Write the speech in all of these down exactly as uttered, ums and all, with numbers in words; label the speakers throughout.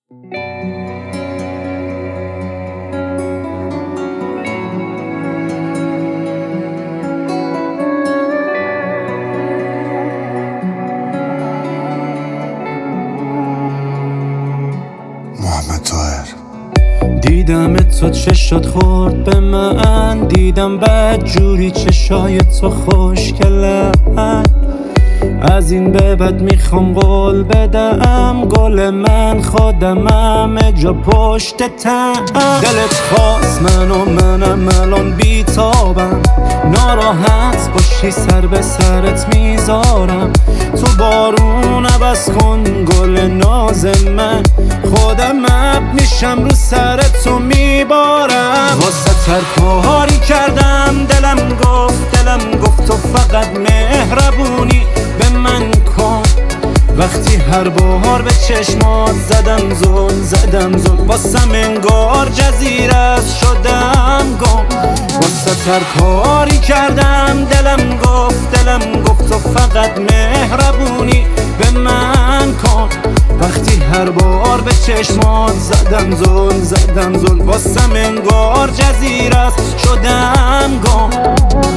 Speaker 1: دیدم تو چشات خورد به من، دیدم بد جوری چشای تو خوشگلن. از این به بعد میخوام قول بدم، گل من خودمم جا پشت تن. دلت خواست من و منم الان بیتابم، ناراحت باشی سر به سرت میذارم. تو بارون عوض کن گل ناز من، خودم اب میشم رو سرت تو میبارم. واسه تر کاری کردم، دلم گفت دلم گفت تو فقط مهربونی به من کن. وقتی هر بار به چشمات زدم زل زدم زل، واسم انگار جزیره است شدم گم. واسه تر کاری کردم، دلم گفت دلم گفت تو فقط مهربونی به من کن. وقتی هر بار به چشمات زدم زل زدم زل، واسم انگار جزیره است شدم گم.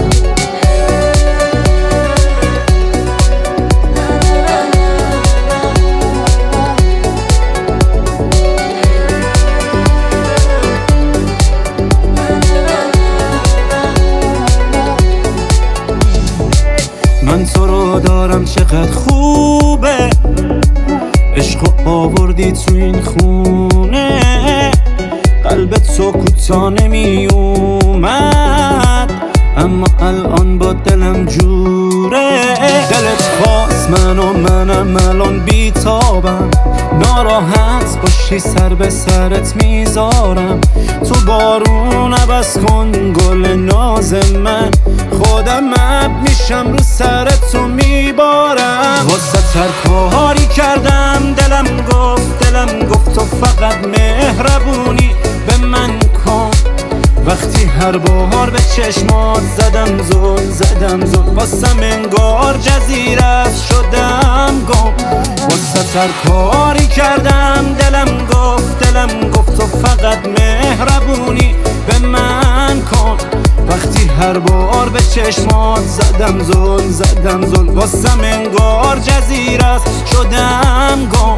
Speaker 1: من تو رو دارم چقدر خوبه، عشق آوردی تو این خونه. قلبت تو کوتا نمی اومد، اما الان با دلم جوره. دلت خواست من و منم الان بیتابم، ناراحت باشی سر به سرت میذارم. تو بارون عوض کن گل ناز من، خودم اب میشم رو سرت تو میبارم. واسه تر کاری کردم، دلم گفت دلم گفت تو فقط مهربونی به من کن. وقتی هر بار به چشمات زدم زل زدم زل، واسم انگار جزیره است شدم گم. واسه تر کاری کردم، دلم گفت دلم گفت تو فقط مهربونی به من کن. وقتی هر بار به چشمات زدم زل زدم زل، واسم انگار جزیره است شدم گم.